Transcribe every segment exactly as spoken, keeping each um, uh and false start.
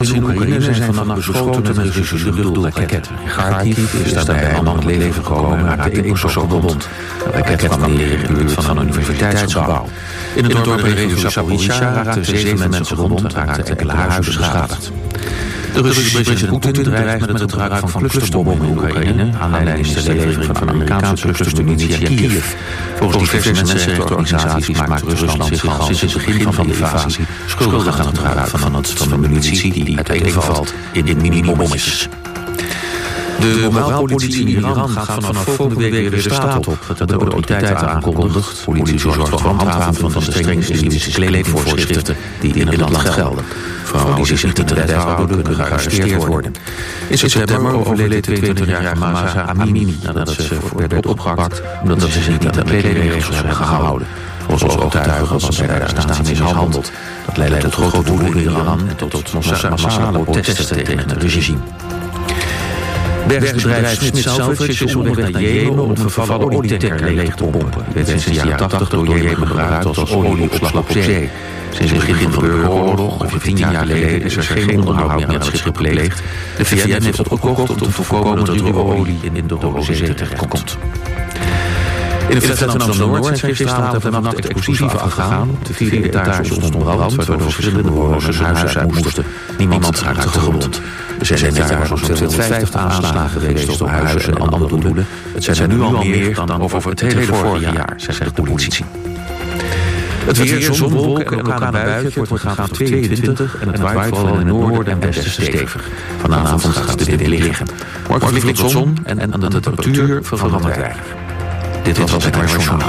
in Oekraïne zijn vannacht beschoten met Russische luchtdoelraketten. Kharkiv is daarbij een man het leven gekomen en raakte één persoon gewond. De raket kwam neer in de buurt van een universiteitsgebouw. In het dorp in de regio Zaporizhzhia raakten zeven mensen gewond en raakten enkele huizen beschadigd. De Russische president Poetin dreigt met het gebruik van clusterbommen in Oekraïne. Aanleiding is de levering van Amerikaanse clustermunitie aan Kiev. Volgens diverse mensenrechtenorganisaties maakt Rusland zich al sinds het begin van de invasie schuldig aan het gebruik van, het, van de munitie die uiteenvalt in, in mini-bommetjes. De moraalpolitie in Iran gaat vanaf volgende week weer de straat op. Dat hebben de autoriteiten aangekondigd. Politie zorgt voor handhaving van de strenge islamitische kledingvoorschriften die in het land gelden. Vrouwen die zich niet in de wet houden kunnen gearresteerd worden. In september overleed de tweeëntwintigjarige Mahsa Amini nadat ze werd opgepakt omdat ze zich niet aan de kledingregels hebben gehouden. Volgens ooggetuigen was ze bij de arrestatie mishandeld. Dat leidde tot grote woede in Iran en tot massale protesten tegen het regime. Bergbedrijf Smith Salvage is onderweg naar Jemen om een vervallen olietanker leeg te pompen. Die werd sinds de jaren tachtig door Jemen gebruikt als olieopslag op zee. Sinds het begin van de burgeroorlog, ongeveer tien jaar geleden, is er geen onderhoud meer aan het schip gepleegd. De V N heeft dat opgekocht om te voorkomen dat ruwe olie in de Rode Zee terechtkomt. In de flat van Amsterdam-Noord zijn gisteravond en vannacht explosieven afgegaan. Op de vierde etage ontstond brand, waardoor verschillende bewoners hun huis uit moesten. Niemand raakte gewond. Er zijn dit jaar zo'n tweehonderdvijftig aanslagen geweest op huizen en andere doelen. Het zijn er nu al meer dan over het hele vorige jaar, zegt de politie. Het weer, zon, wolken en elkaar naar buiten wordt een graad van tweeëntwintig en het waait vooral in het noorden en westen stevig. Vanavond gaat de wind liggen. Morgen flink wat zon en, en de temperatuur verandert weinig. Dit was het N O S Journaal.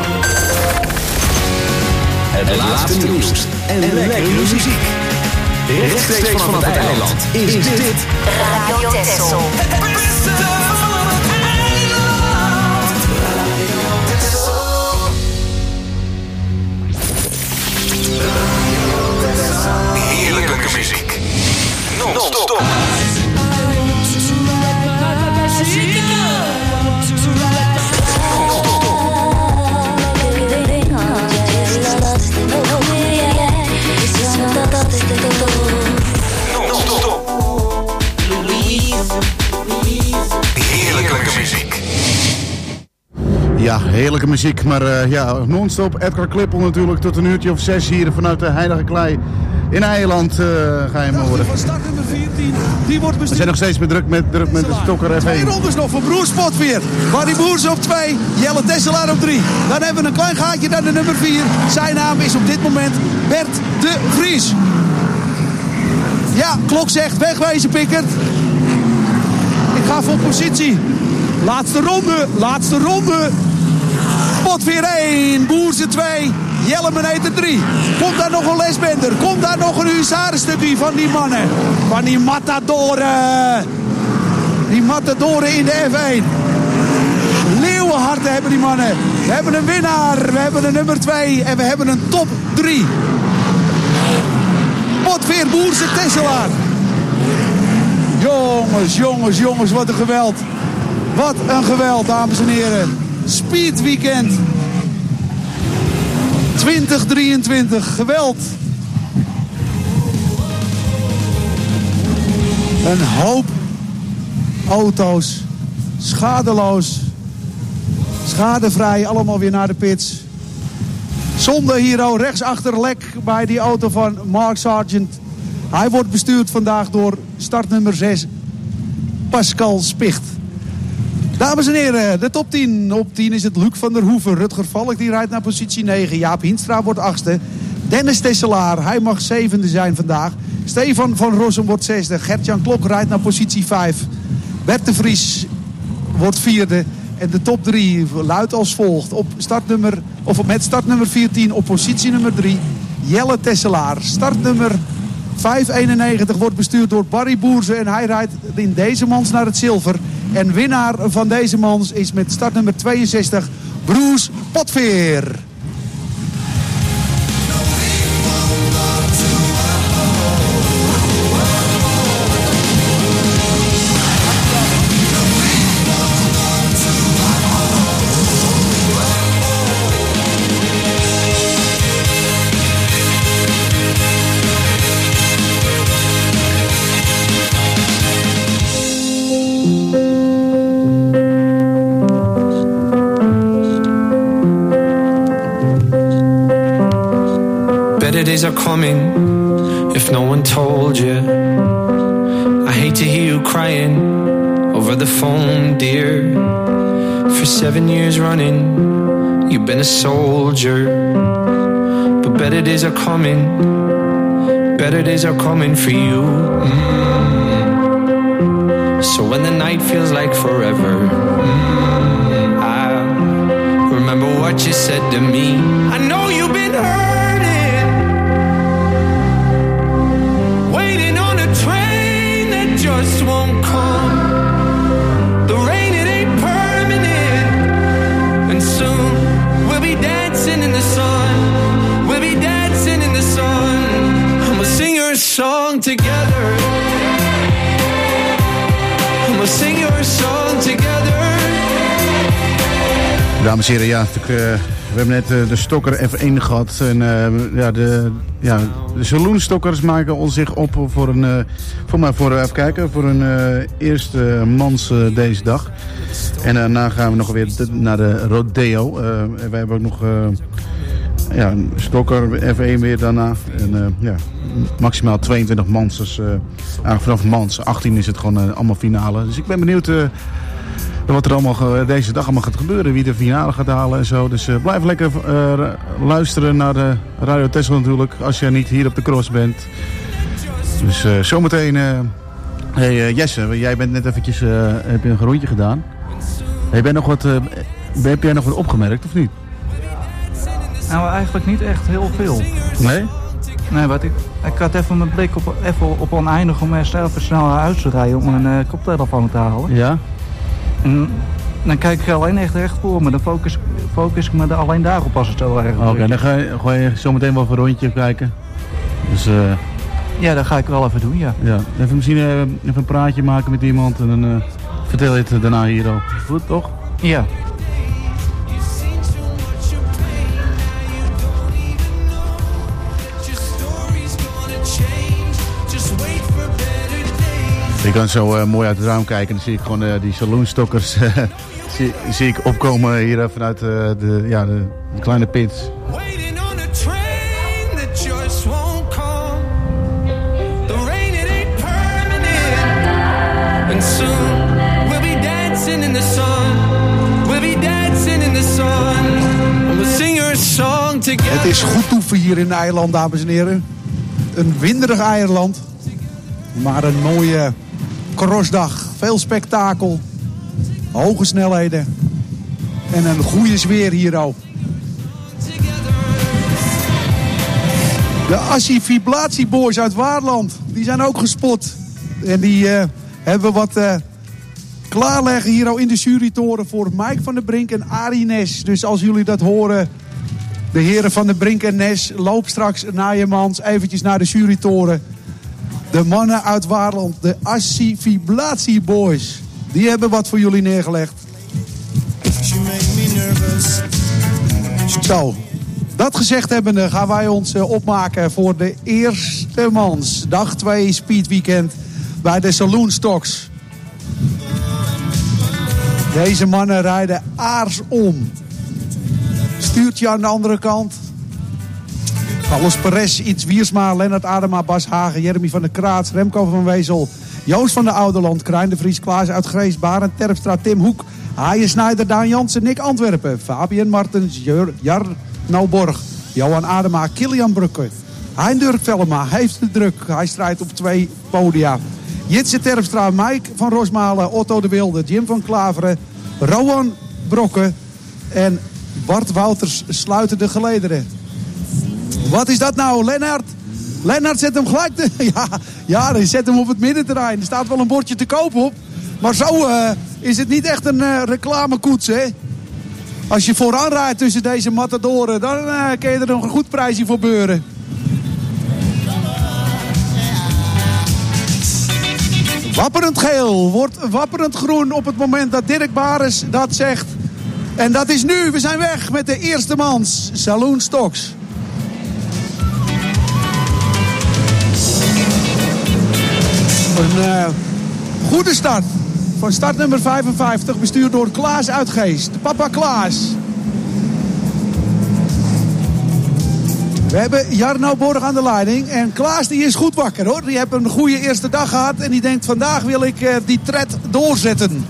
Het laatste nieuws en lekkere muziek. Rechtstreeks van het eiland is dit Radio Texel. Het beste van het eiland. Radio Texel. Heerlijke muziek. Non-stop. Heerlijke muziek. Ja, heerlijke muziek, maar uh, ja, non-stop. Edgar Klippel natuurlijk tot een uurtje of zes hier vanuit de Heilige Klei in Eiland uh, ga je hem horen. Van start nummer veertien, die wordt bestuurd. We zijn nog steeds met druk met, druk met de Stokker F één. Twee rondes nog voor Broers Potveer. Barry Boers op twee, Jelle Tesselaar op drie. Dan hebben we een klein gaatje naar de nummer vier. Zijn naam is op dit moment Bert de Vries. Ja, klok zegt wegwezen, Pickert. Ik ga voor positie. Laatste ronde, laatste ronde. Potveer één, Boerse twee, Jelle Meneter drie. Komt daar nog een lesbender? Komt daar nog een huzarenstukje van die mannen? Van die matadoren. Die matadoren in de F één. Leeuwenharten hebben die mannen. We hebben een winnaar, we hebben een nummer twee en we hebben een top drie. Potveer, Boerse, Tesselaar. Jongens, jongens, jongens, wat een geweld. Wat een geweld, dames en heren. Speed Weekend twintig drieëntwintig, geweld. Een hoop auto's, schadeloos, schadevrij, allemaal weer naar de pits. Zonde hier al rechtsachter lek bij die auto van Mark Sargent. Hij wordt bestuurd vandaag door startnummer zes, Pascal Spicht. Dames en heren, de top tien. Op tien is het Luc van der Hoeven. Rutger Valk die rijdt naar positie negen. Jaap Hienstra wordt achtste. Dennis Tesselaar, hij mag zevende zijn vandaag. Stefan van Rossum wordt zesde. Gert-Jan Klok rijdt naar positie vijf. Bert de Vries wordt vierde. En de top drie luidt als volgt. Op startnummer, of met startnummer veertien op positie nummer drie. Jelle Tesselaar. Startnummer vijfhonderdeenennegentig wordt bestuurd door Barry Boerse. En hij rijdt in deze mans naar het zilver. En winnaar van deze mans is met startnummer tweeënzestig Broers Potveer. days are coming, if no one told you. I hate to hear you crying over the phone, dear. For seven years running, you've been a soldier. But better days are coming, better days are coming for you. Mm. So when the night feels like forever, mm, I remember what you said to me. I know you've been hurting, waiting on a train that just won't come. The rain, it ain't permanent, and soon we'll be dancing in the sun. We'll be dancing in the sun. I'ma sing your song together. I'ma sing your song together. Dames en heren, ja, uh, we hebben net uh, de Stokker F één gehad. En uh, ja, de, ja, de saloonstokkers maken ons zich op voor een, uh, voor mij voor, uh, even kijken, voor een uh, eerste mans uh, deze dag. En uh, daarna gaan we nog weer de, naar de rodeo. Uh, wij hebben ook nog uh, ja, een Stokker F één weer daarna. En uh, ja, maximaal tweeëntwintig mans. Dus uh, eigenlijk vanaf mans achttien is het gewoon uh, allemaal finale. Dus ik ben benieuwd Uh, wat er allemaal deze dag allemaal gaat gebeuren. Wie de finale gaat halen en zo. Dus uh, blijf lekker uh, luisteren naar de Radio Texel natuurlijk. Als je niet hier op de cross bent. Dus uh, zometeen. Uh, hey uh, Jesse, jij bent net eventjes uh, heb je een rondje gedaan. Hey, ben nog wat, uh, heb jij nog wat opgemerkt of niet? Nou, eigenlijk niet echt heel veel. Nee? Nee, wat ik, ik had even mijn blik op, even op oneindig om zelf snel naar huis te rijden. Om een uh, koptelefoon te halen. Ja. En dan kijk ik alleen echt recht voor me. Dan focus, focus ik me er alleen daarop als het zo erg is. Oké, okay, dan ga je, ga je zo meteen wel even een rondje kijken. Dus, uh, ja, dat ga ik wel even doen, ja. ja. Even misschien uh, even een praatje maken met iemand en dan uh, vertel je het daarna hier ook. Goed, toch? Ja. Je kan zo uh, mooi uit het raam kijken en dan zie ik gewoon uh, die saloonstokkers uh, zie, zie ik opkomen hier uh, vanuit uh, de, ja, de, de kleine pits. Het is goed toeven hier in Eiland, dames en heren. Een winderig eiland, maar een mooie crossdag. Veel spektakel, hoge snelheden en een goede sfeer hier ook. De Assi-Vibratieboys uit Waarland, die zijn ook gespot. En die uh, hebben wat uh, klaarleggen hier al in de jurytoren voor Mike van der Brink en Arie Nes. Dus als jullie dat horen, de heren van der Brink en Nes, loop straks naar je mans eventjes naar de jurytoren. De mannen uit Waarland, de Assi-Vibratieboys, die hebben wat voor jullie neergelegd. Zo, dat gezegd hebbende gaan wij ons opmaken voor de eerste mans. Dag twee speedweekend bij de Saloonstocks. Deze mannen rijden aarsom. Stuurtje aan de andere kant. Carlos Perez, Iets Wiersma, Lennart Adema, Bas Hagen, Jeremy van der Kraats, Remco van Wezel, Joost van der Ouderland, Krijn de Vries, Klaas uit Grees, Barend Terpstra, Tim Hoek, Haaien Snijder, Daan Jansen, Nick Antwerpen, Fabian Martens, Jarno Borg, Johan Adema, Kilian Brukke. Hein Dirk Vellema heeft de druk. Hij strijdt op twee podia. Jitse Terpstra, Mike van Rosmalen, Otto de Wilde, Jim van Klaveren, Rowan Brokke en Bart Wouters sluiten de gelederen. Wat is dat nou, Lennart? Lennart zet hem gelijk te... Ja, ja, hij zet hem op het middenterrein. Er staat wel een bordje te koop op. Maar zo uh, is het niet echt een uh, reclamekoets, hè? Als je vooraan rijdt tussen deze matadoren, dan uh, kun je er nog een goed prijsje voor beuren. Wapperend geel wordt wapperend groen op het moment dat Dirk Bares dat zegt. En dat is nu. We zijn weg met de eerste mans. Saloonstocks. Een uh, goede start van startnummer vijfenvijftig, bestuurd door Klaas Uitgeest. Papa Klaas. We hebben Jarno Borg aan de leiding. En Klaas die is goed wakker hoor. Die heeft een goede eerste dag gehad. En die denkt vandaag wil ik uh, die tred doorzetten.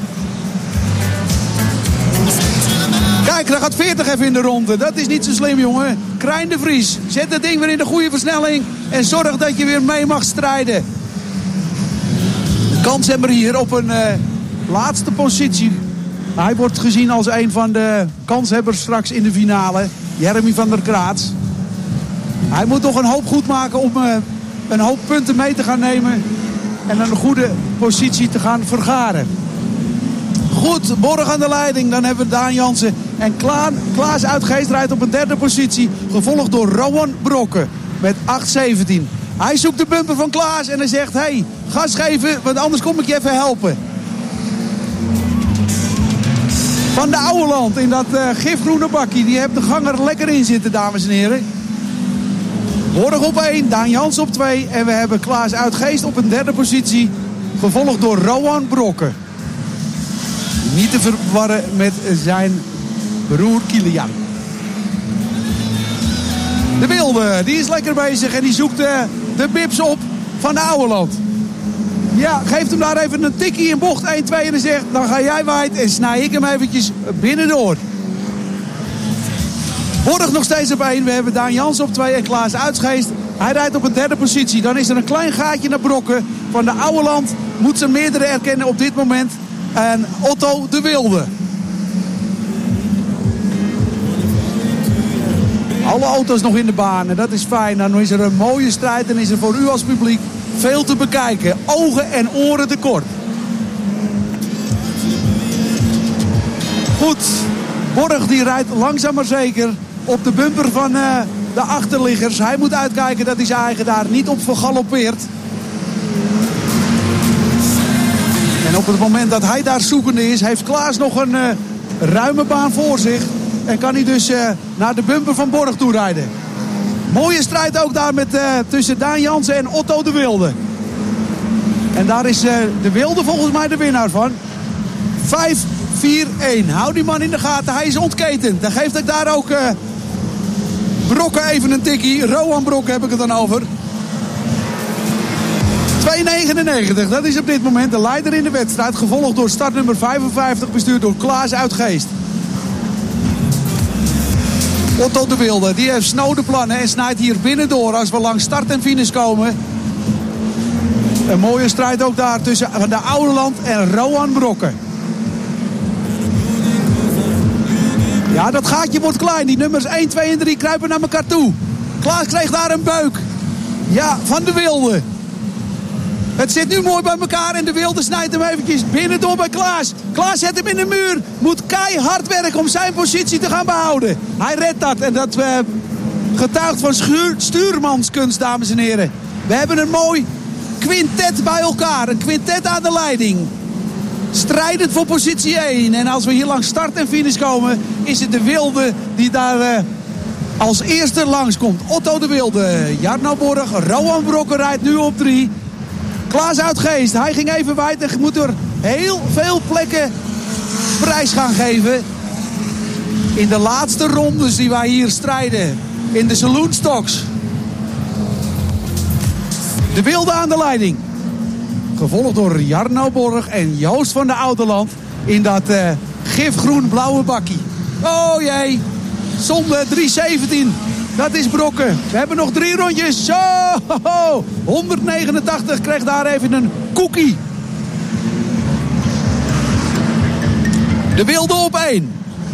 Kijk, daar gaat veertig even in de ronde. Dat is niet zo slim, jongen. Krijn de Vries. Zet het ding weer in de goede versnelling. En zorg dat je weer mee mag strijden. De kanshebber hier op een uh, laatste positie. Hij wordt gezien als een van de kanshebbers straks in de finale. Jeremy van der Kraats. Hij moet nog een hoop goed maken om uh, een hoop punten mee te gaan nemen. En een goede positie te gaan vergaren. Goed, Borg aan de leiding. Dan hebben we Daan Jansen. En Klaan, Klaas Uitgeest rijdt op een derde positie. Gevolgd door Rowan Brokken met acht zeventien. Hij zoekt de bumper van Klaas en hij zegt... Hé, hey, gas geven, want anders kom ik je even helpen. Van de Ouweland in dat uh, gifgroene bakkie. Die heeft de ganger lekker in zitten, dames en heren. Borg op één, Daan Jansen op twee. En we hebben Klaas Uitgeest op een derde positie. Gevolgd door Rowan Brokken. Niet te verwarren met zijn broer Kilian. De Wilde, die is lekker bezig en die zoekt uh, de bips op van de Ouweland. Ja, geeft hem daar even een tikkie in bocht één twee en dan zegt... dan ga jij wijd en snij ik hem eventjes binnendoor. Borg nog steeds op één. We hebben Daan Jansen op twee en Klaas Uitgeest. Hij rijdt op een derde positie. Dan is er een klein gaatje naar Brokken. Van de Ouweland moet ze meerdere erkennen op dit moment. En Otto de Wilde. Alle auto's nog in de baan en dat is fijn. Dan is er een mooie strijd en is er voor u als publiek veel te bekijken. Ogen en oren tekort. Goed, Borg die rijdt langzaam maar zeker op de bumper van uh, de achterliggers. Hij moet uitkijken dat hij zijn eigen daar niet op vergaloppeert. En op het moment dat hij daar zoekende is, heeft Klaas nog een uh, ruime baan voor zich. En kan hij dus uh, naar de bumper van Borg toe rijden. Mooie strijd ook daar met, uh, tussen Daan Jansen en Otto de Wilde. En daar is uh, de Wilde volgens mij de winnaar van. vijf vier één. Hou die man in de gaten, hij is ontketend. Dan geeft ik daar ook uh, Brokken even een tikkie. Rowan Brokken heb ik het dan over. twee negenennegentig, dat is op dit moment de leider in de wedstrijd. Gevolgd door startnummer vijfenvijftig, bestuurd door Klaas Uitgeest. Otto de Wilde, die heeft snode plannen en snijdt hier binnendoor als we langs start en finish komen. Een mooie strijd ook daar tussen de Ouweland en Rowan Brokken. Ja, dat gaatje wordt klein. Die nummers één, twee en drie kruipen naar elkaar toe. Klaas kreeg daar een beuk. Ja, van de Wilde. Het zit nu mooi bij elkaar en de Wilde snijdt hem eventjes binnendoor bij Klaas. Klaas zet hem in de muur. Moet keihard werken om zijn positie te gaan behouden. Hij redt dat en dat uh, getuigt van schuur, stuurmanskunst, dames en heren. We hebben een mooi quintet bij elkaar. Een quintet aan de leiding. Strijdend voor positie één. En als we hier langs start en finish komen, is het de Wilde die daar uh, als eerste langskomt. Otto de Wilde, Jarno Borg, Rowan Brokken rijdt nu op drie. Klaas Uitgeest, hij ging even wijd en moet er heel veel plekken prijs gaan geven. In de laatste rondes die wij hier strijden. In de Saloon Stocks. De Wilde aan de leiding. Gevolgd door Jarno Borg en Joost van de Oudeland. In dat uh, gifgroen-blauwe bakkie. Oh jee, zonde drie zeventien. Dat is Brokken. We hebben nog drie rondjes. Zo, honderdnegenentachtig kreeg daar even een cookie. De Wilde op één.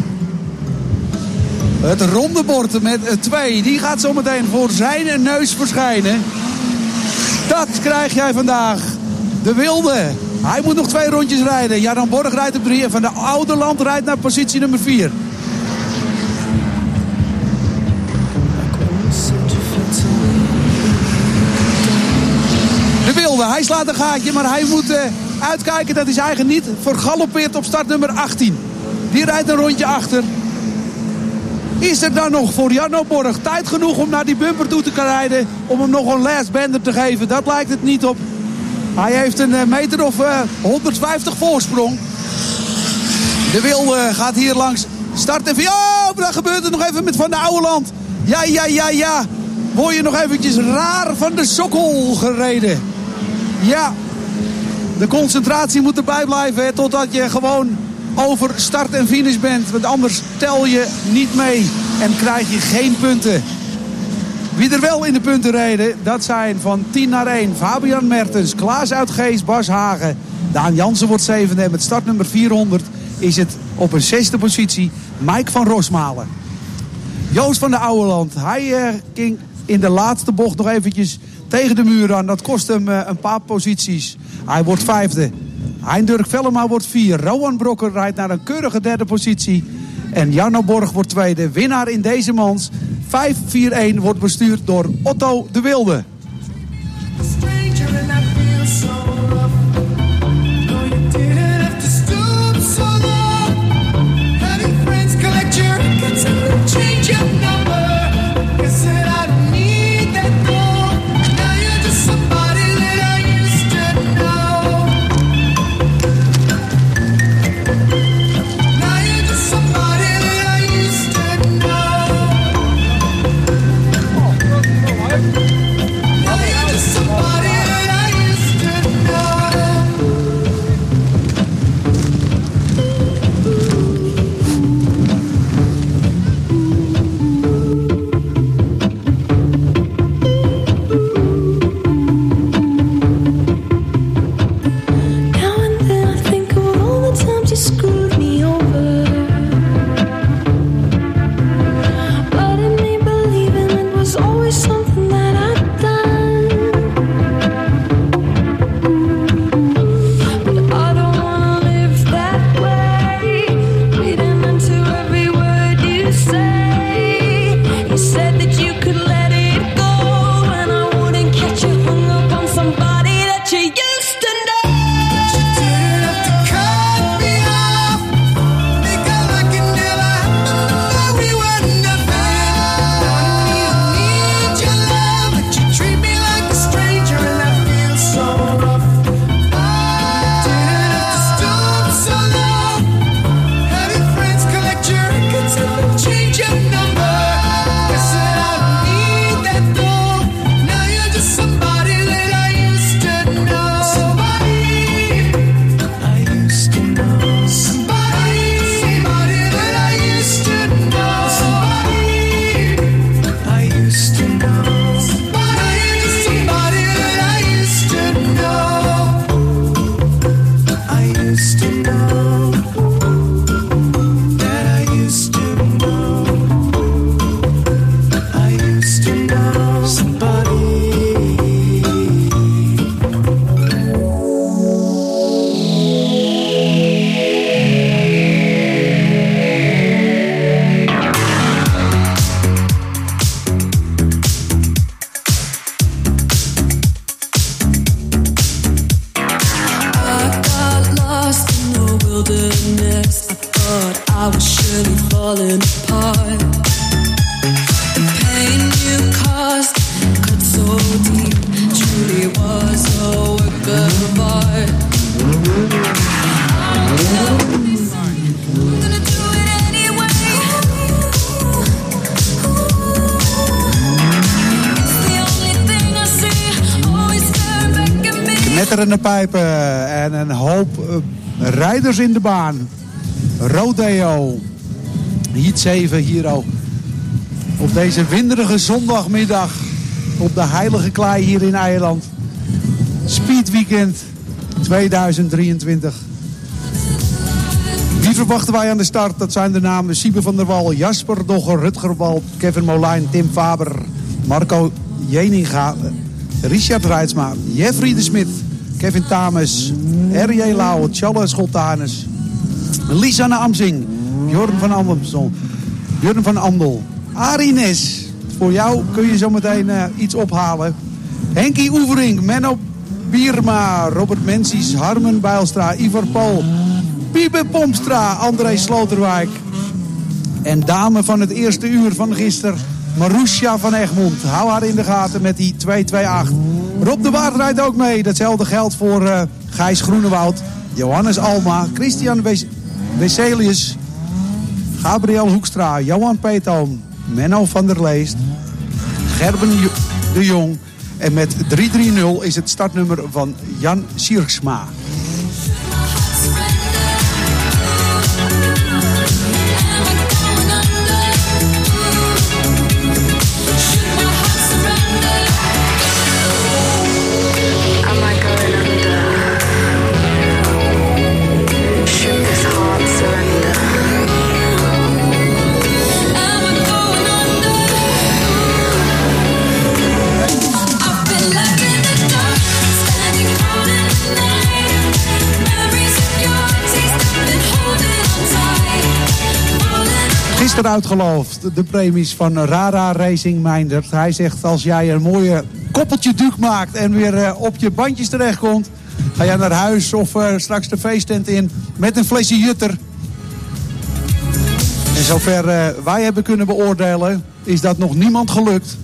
Het ronde bord met twee. Die gaat zometeen voor zijn neus verschijnen. Dat krijg jij vandaag. De Wilde. Hij moet nog twee rondjes rijden. Jarno Borg rijdt op drie. En van de Oudeland rijdt naar positie nummer vier. De Wilde, hij slaat een gaatje, maar hij moet uh, uitkijken dat hij zijn eigen niet vergaloppeert op start nummer achttien. Die rijdt een rondje achter. Is er dan nog voor Jarno Borg tijd genoeg om naar die bumper toe te rijden, om hem nog een last bender te geven? Dat lijkt het niet op. Hij heeft een uh, meter of uh, honderdvijftig voorsprong. De Wilde gaat hier langs start en... Oh, daar gebeurt het nog even met Van de Ouweland. Ja, ja, ja, ja. Word je nog eventjes raar van de sokkel gereden. Ja, de concentratie moet erbij blijven hè, totdat je gewoon over start en finish bent. Want anders tel je niet mee en krijg je geen punten. Wie er wel in de punten reden, dat zijn van tien naar één. Fabian Mertens, Klaas uit Geest, Bas Hagen. Daan Jansen wordt zevende en met startnummer vierhonderd is het op een zesde positie Mike van Rosmalen. Joost van de Ouweland, hij uh, ging in de laatste bocht nog eventjes tegen de muur aan. Dat kost hem uh, een paar posities. Hij wordt vijfde. Hein-Dirk Vellema wordt vier. Rowan Brokker rijdt naar een keurige derde positie. En Jarno Borg wordt tweede. Winnaar in deze mans. vijf vier een wordt bestuurd door Otto de Wilde. Knetterende pijpen en een hoop uh, rijders in de baan. Rodeo. Heat zeven hier ook. Op deze winderige zondagmiddag. Op de Heilige Klei hier in Eiland. Speed Weekend tweeduizend drieëntwintig. Wie verwachten wij aan de start? Dat zijn de namen Siebe van der Wal, Jasper Dogger, Rutger Wal, Kevin Molijn, Tim Faber, Marco Jeninga, Richard Rijtsma, Jeffrey de Smit, Kevin Tames, R J Lauw, Charles Scholtanus, Lisanne Amsing, Bjorn van Amstel, Bjorn van Andel, Arie Nes. Voor jou kun je zometeen uh, iets ophalen. Henkie Oevering, Menno Bierma, Robert Mensies, Harmen Bijlstra, Ivar Paul, Piebe Pomstra, André Sloterwijk. En dame van het eerste uur van gisteren, Marusha van Egmond. Hou haar in de gaten met die twee twee acht. Rob de Waard rijdt ook mee. Datzelfde geldt voor uh, Gijs Groenewoud, Johannes Alma, Christian Wes- Weselius, Gabriel Hoekstra, Johan Peetoom, Menno van der Leest, Gerben de Jong. En met drie drie nul is het startnummer van Jan Sierksma. Gisteren uitgeloofd de premies van Rara Racing Meindert. Hij zegt als jij een mooie koppeltje duik maakt en weer uh, op je bandjes terechtkomt, ga jij naar huis of uh, straks de feesttent in met een flesje Jutter. En zover uh, wij hebben kunnen beoordelen is dat nog niemand gelukt.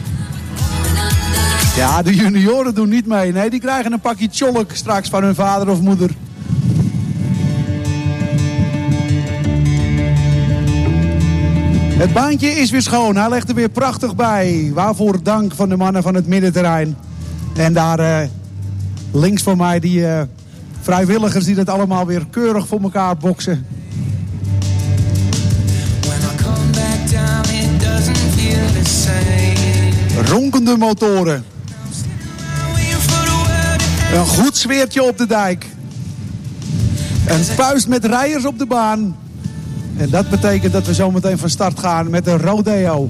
Ja, de junioren doen niet mee. Nee, die krijgen een pakje tjolk straks van hun vader of moeder. Het baantje is weer schoon. Hij legt er weer prachtig bij. Waarvoor dank van de mannen van het middenterrein. En daar uh, links van mij die uh, vrijwilligers die dat allemaal weer keurig voor elkaar boksen. Ronkende motoren. Een goed sfeertje op de dijk. Een puist met rijders op de baan. En dat betekent dat we zometeen van start gaan met een rodeo.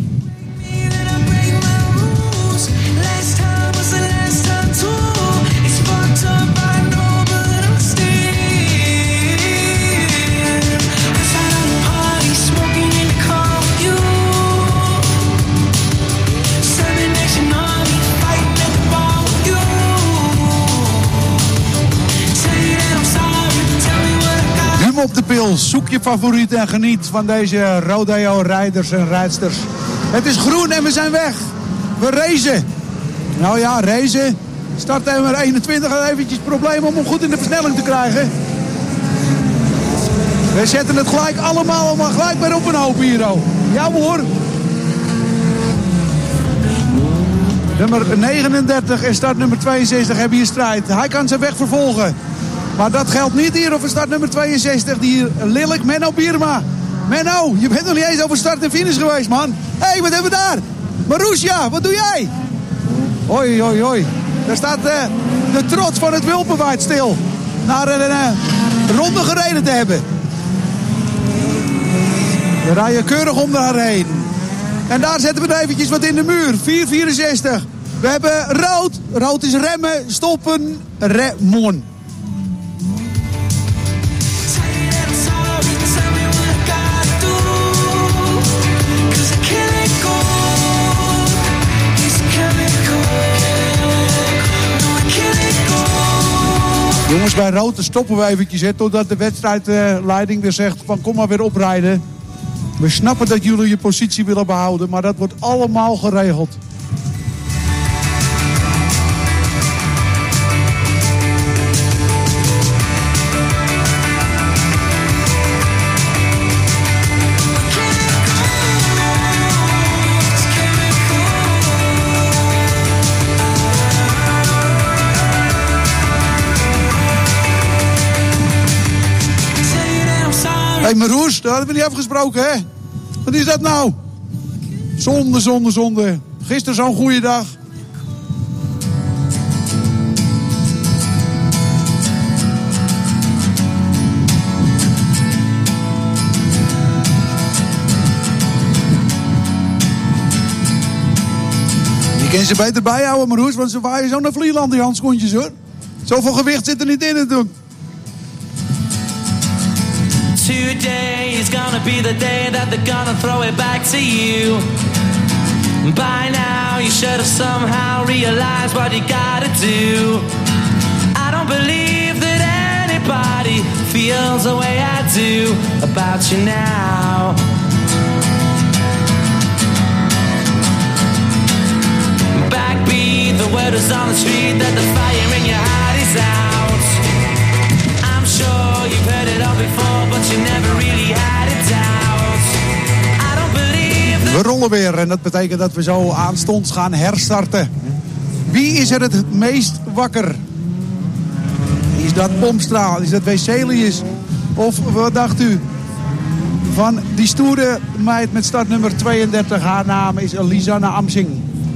Op de pil, zoek je favoriet en geniet van deze rodeo-rijders en rijdsters. Het is groen en we zijn weg. We racen. Nou ja, racen. Starttimer eenentwintig had eventjes probleem om hem goed in de versnelling te krijgen. We zetten het gelijk allemaal, allemaal gelijk weer op een hoop hier. Ja hoor. Nummer negenendertig en startnummer tweeënzestig hebben hier strijd. Hij kan zijn weg vervolgen. Maar dat geldt niet hier over start nummer tweeënzestig. Die hier lelijk Menno Bierma. Menno, je bent nog niet eens over start en finish geweest, man. Hé, hey, wat hebben we daar? Marussia, wat doe jij? Hoi, hoi, hoi. Daar staat uh, de trots van het Wilpenwaard stil. Naar een uh, ronde gereden te hebben. We rijden keurig om daar heen. En daar zetten we er eventjes wat in de muur. vier vierenzestig. We hebben rood. Rood is remmen, stoppen, remon. Jongens, bij rood stoppen we eventjes, hè, totdat de wedstrijdleiding weer zegt van kom maar weer oprijden. We snappen dat jullie je positie willen behouden, maar dat wordt allemaal geregeld. Hé, hey, Maroes, dat hadden we niet afgesproken, hè? Wat is dat nou? Zonde, zonde, zonde. Gisteren zo'n goede dag. Je kan ze beter bijhouden, Maroes, want ze waaien zo naar Vlieland, die handschoentjes, hoor. Zoveel gewicht zit er niet in natuurlijk. Today is gonna be the day that they're gonna throw it back to you. By now you should have somehow realized what you gotta do. I don't believe that anybody feels the way I do about you now. Backbeat, the word is on the street that the fire in your heart is out. I'm sure you've heard it all before, but you never really had it out. I don't believe that rollen weer. En dat betekent dat we zo aanstonds gaan herstarten. Wie is er het meest wakker? Is dat Pomstra? Is dat Weselius? Of wat dacht u? Van die stoere meid met startnummer tweeëndertig. Haar naam is Lisanne Amsing.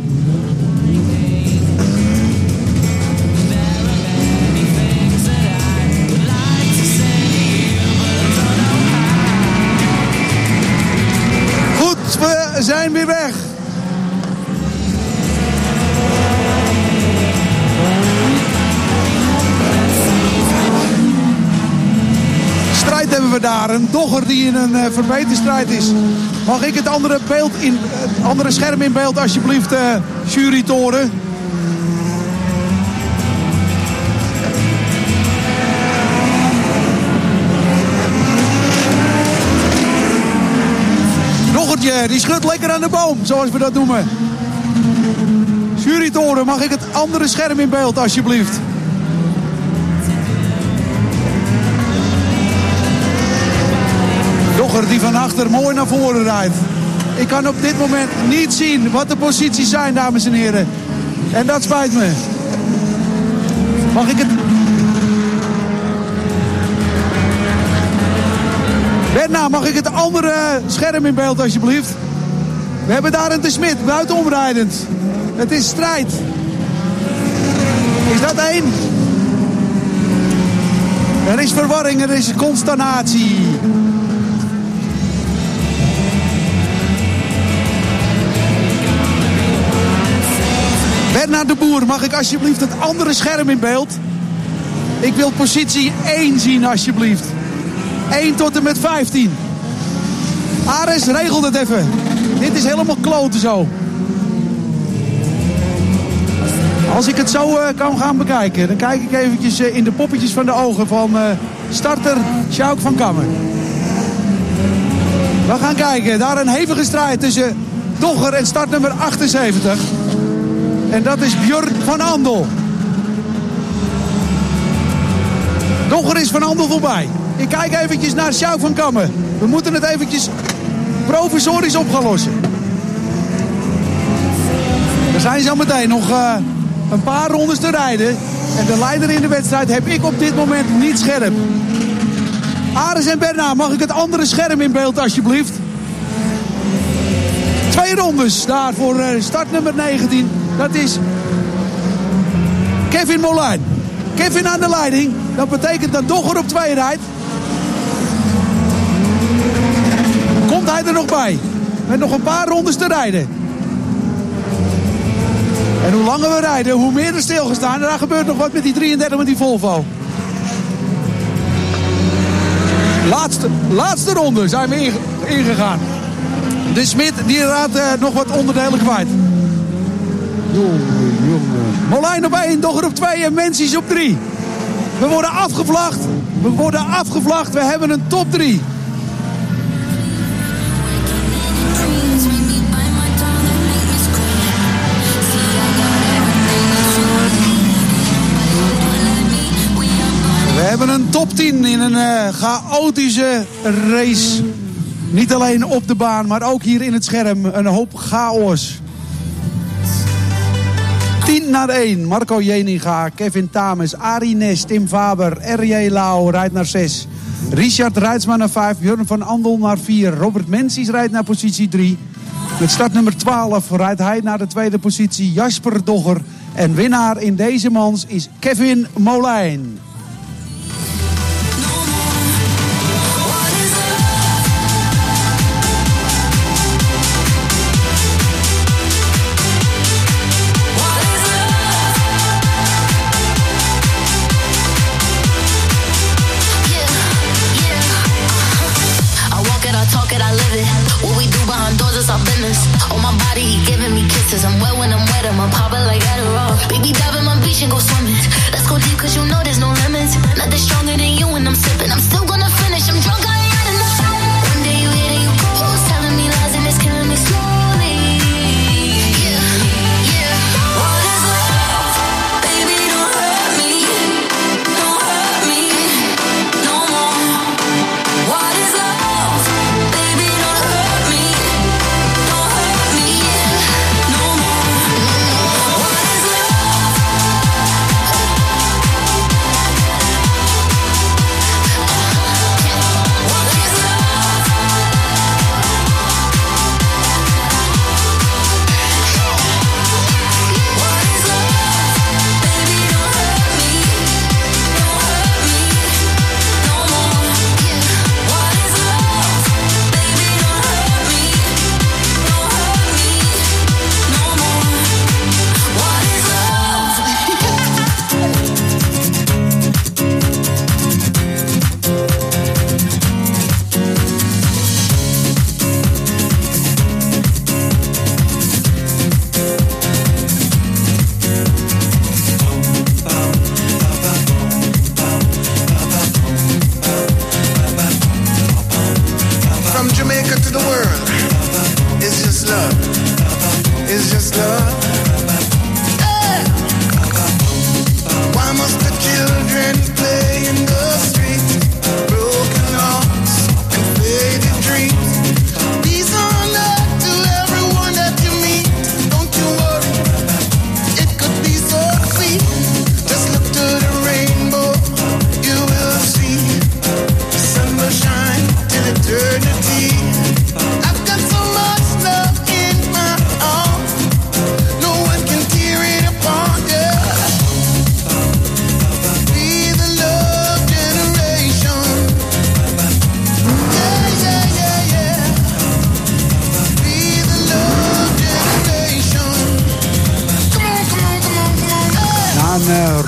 Goed, we zijn weer weg. Strijd hebben we daar. Een dogger die in een uh, verbeterstrijd is. Mag ik het andere, beeld in, het andere scherm in beeld alsjeblieft, uh, jurytoren? Doggertje, die schudt lekker aan de boom, zoals we dat noemen. Jurytoren, mag ik het andere scherm in beeld alsjeblieft? Dogger die van achter mooi naar voren rijdt. Ik kan op dit moment niet zien wat de posities zijn, dames en heren. En dat spijt me. Mag ik het... Berna, mag ik het andere scherm in beeld alsjeblieft? We hebben daar een de Smit, buitenomrijdend. Het is strijd. Is dat één? Er is verwarring, er is consternatie. Bernard de Boer, mag ik alsjeblieft het andere scherm in beeld? Ik wil positie één zien alsjeblieft. één tot en met vijftien. Ares, regel het even. Dit is helemaal kloten zo. Als ik het zo uh, kan gaan bekijken, dan kijk ik eventjes uh, in de poppetjes van de ogen van uh, starter Sjouk van Kammen. We gaan kijken, daar een hevige strijd tussen Dogger en startnummer achtenzeventig. En dat is Björn van Andel. Dogger is van Andel voorbij. Ik kijk eventjes naar Sjouk van Kammen. We moeten het eventjes provisorisch op gaan lossen. Er zijn zo meteen nog uh, een paar rondes te rijden. En de leider in de wedstrijd heb ik op dit moment niet scherp. Ares en Berna, mag ik het andere scherm in beeld alsjeblieft? Twee rondes daar voor uh, startnummer negentien. Dat is Kevin Molijn. Kevin aan de leiding. Dat betekent dat Dogger op twee rijdt. Komt hij er nog bij? Met nog een paar rondes te rijden. En hoe langer we rijden, hoe meer er stilgestaan. En daar gebeurt nog wat met die drieëndertig, met die Volvo. Laatste, laatste ronde zijn we inge, ingegaan. De Smit die raadt uh, nog wat onderdelen kwijt. Jongen, jongen. Molijn op één, Dogger op twee en Menzies op drie. We worden afgevlacht. We worden afgevlacht. We hebben een top drie. We hebben een top tien in een uh, chaotische race. Niet alleen op de baan, maar ook hier in het scherm. Een hoop chaos. tien naar één. Marco Jeninga, Kevin Tames, Arie Nes, Tim Faber, R J Lau rijdt naar zes. Richard Rijtsma naar vijf. Björn van Andel naar vier. Robert Menzies rijdt naar positie drie. Met startnummer twaalf rijdt hij naar de tweede positie. Jasper Dogger. En winnaar in deze mans is Kevin Molijn.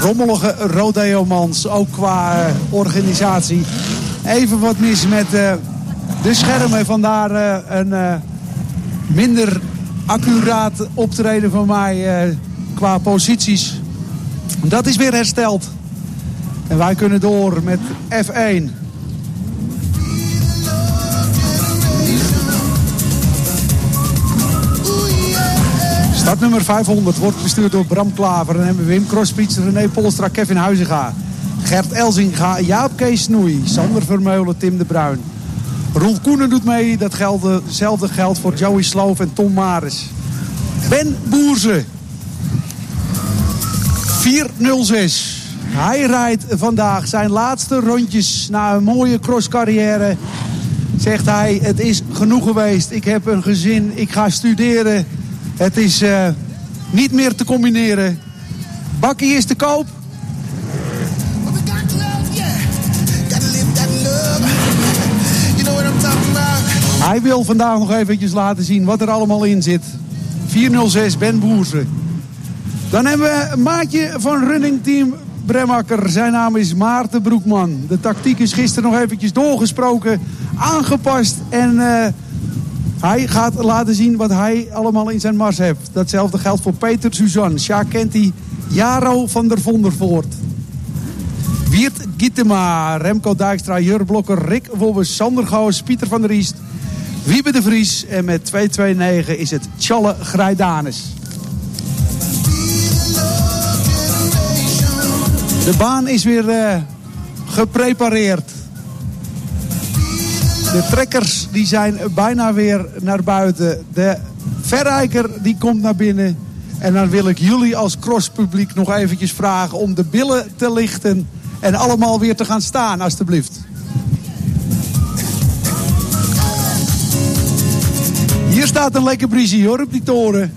rommelige rodeo-mans, ook qua uh, organisatie. Even wat mis met uh, de schermen, vandaar uh, een uh, minder accuraat optreden van mij uh, qua posities. Dat is weer hersteld. En wij kunnen door met F één. Startnummer vijfhonderd wordt bestuurd door Bram Klaver. Dan hebben we Wim Crospits, René Polstra, Kevin Huizinga, Gert Elzinga, Jaap Kees Snoei, Sander Vermeulen, Tim de Bruin. Rolf Koenen doet mee. Dat geldt, hetzelfde geldt voor Joey Sloof en Tom Maris. Ben Boerze. vier nul zes. Hij rijdt vandaag zijn laatste rondjes na een mooie crosscarrière. Zegt hij, het is genoeg geweest. Ik heb een gezin, ik ga studeren. Het is uh, niet meer te combineren. Bakkie is te koop. Hij wil vandaag nog eventjes laten zien wat er allemaal in zit. vier nul zes, Ben Boerse. Dan hebben we een maatje van Running Team Bremmakker. Zijn naam is Maarten Broekman. De tactiek is gisteren nog eventjes doorgesproken, aangepast. En uh, hij gaat laten zien wat hij allemaal in zijn mars heeft. Datzelfde geldt voor Peter Suzanne, Sjaak Kenty, Jaro van der Vondervoort. Wiert Gittema, Remco Dijkstra, Jur Blokker, Rick Wobbes, Sander Goos, Pieter van der Riest, Wiebe de Vries. En met twee twee negen is het Tjalle Grijdanis. De baan is weer uh, geprepareerd. De trekkers die zijn bijna weer naar buiten. De verrijker die komt naar binnen. En dan wil ik jullie als crosspubliek nog eventjes vragen om de billen te lichten. En allemaal weer te gaan staan, alstublieft. Hier staat een lekker briezie hoor, op die toren.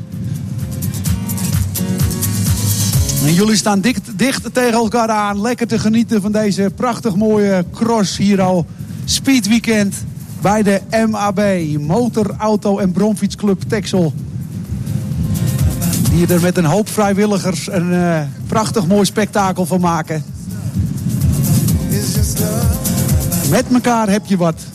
En jullie staan dicht, dicht tegen elkaar aan. Lekker te genieten van deze prachtig mooie cross hier al. Speed Weekend bij de M A B. Motor, Auto en Bromfietsclub Texel. Die er met een hoop vrijwilligers een uh, prachtig mooi spektakel van maken. Met elkaar heb je wat.